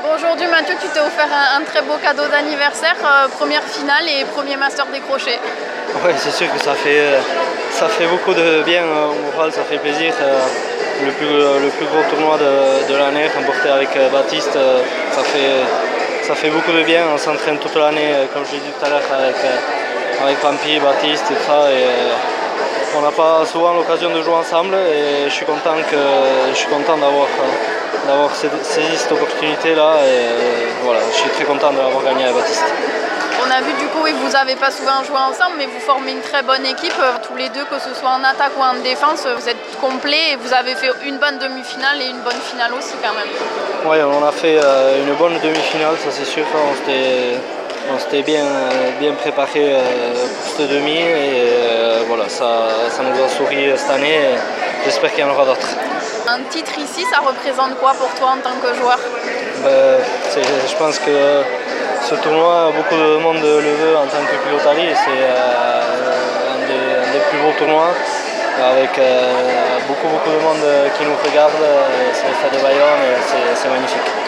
Aujourd'hui, Mathieu, tu t'es offert un très beau cadeau d'anniversaire, première finale et premier master décroché. Oui, c'est sûr que ça fait beaucoup de bien au moral, ça fait plaisir. Le plus gros tournoi de l'année remporté avec Baptiste, ça fait beaucoup de bien. On s'entraîne toute l'année, comme je l'ai dit tout à l'heure, avec Pampi, Baptiste et tout ça. On n'a pas souvent l'occasion de jouer ensemble et je suis content d'avoir saisi cette opportunité-là. Voilà, je suis très content de l'avoir gagné avec Baptiste. On a vu du coup, oui, vous n'avez pas souvent joué ensemble, mais vous formez une très bonne équipe, tous les deux, que ce soit en attaque ou en défense. Vous êtes complets et vous avez fait une bonne demi-finale et une bonne finale aussi quand même. Oui, on a fait une bonne demi-finale, ça c'est sûr. On s'était bien préparé pour cette demi et voilà, ça nous a souri cette année et j'espère qu'il y en aura d'autres. Un titre ici, ça représente quoi pour toi en tant que joueur? Je pense que ce tournoi, beaucoup de monde le veut en tant que Pilotari. C'est un des plus beaux tournois avec beaucoup de monde qui nous regarde. C'est le Stade de Bayonne et c'est magnifique.